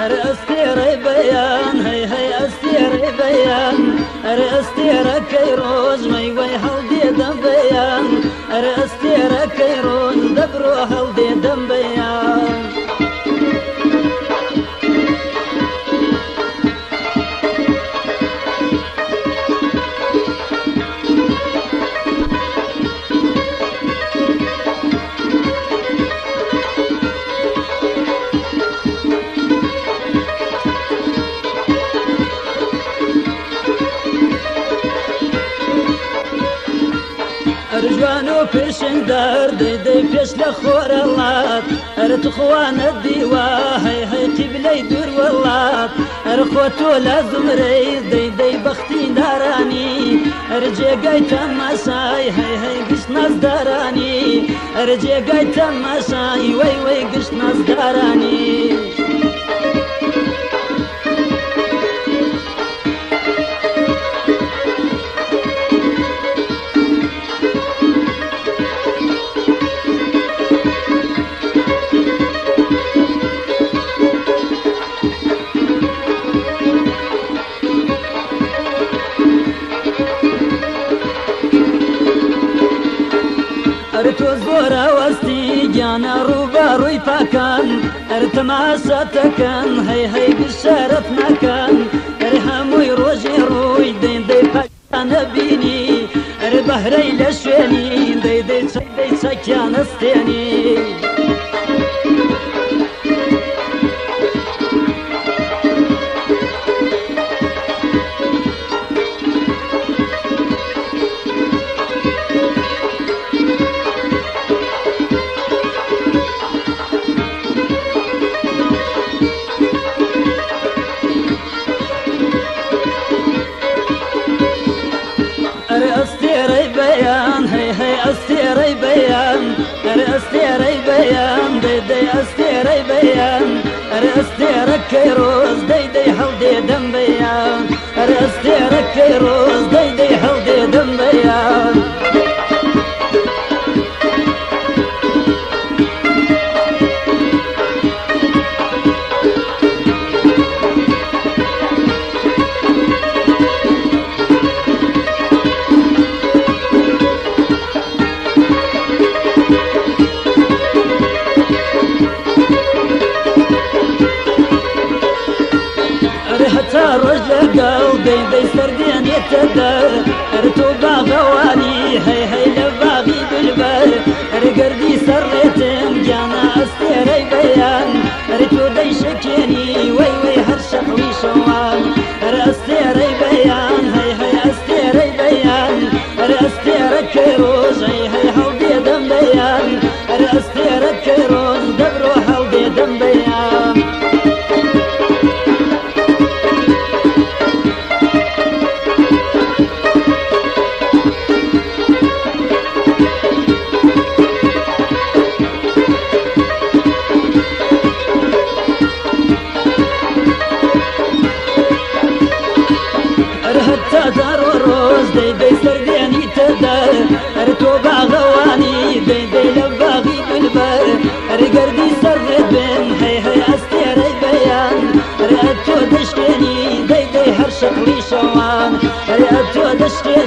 اري استيري بيان هي هي استيري بيان اري استيري كيروز مي وي هلدي دم بيان اري استيري كيروز دبرو هلدي دم بيان رجوانو پیشن در دی پیش لخور اللات ارتخوان الدیوا هی هی قبلی دور واللات ارخوتو لازم ریز دی بختی دارانی ارجیگای تماشای هی هی گشت ناز دارانی ارجیگای تماشای وی گشت ناز دارانی ارتو زورا وستي جانا روبا روي باكان ارتماسا تكن هي هي بالشارف مكان ارهموي روجي روي دي باكان بيني اربهري لشويني دي سكيان استيني استيري بيان هي هي استيري بيان استيري بيان دي استيري بيان استيري كيروز دي هلدي دم بيان استيري كيروز دي هلدي دم بيان رجل قلبي دي سردين يتدر ارتو باغواني هي هي لباغي بالبر ارقردي سريتم جانا استيري بيان ارتو دي شكيني وي هرشق وي شوان استيري بيان هي هي استيري بيان استيري كيروز هي هي هلدي دم بيان استيري كيروز دبرو هلدي دم بيان تدار وروز دي سرديني تدار ارتو باغواني دي لباغي بالبر ارقردي سردين هي هي استيري بيان ارتو دشكيني دي هرشق لي شوان ارتو دشكيني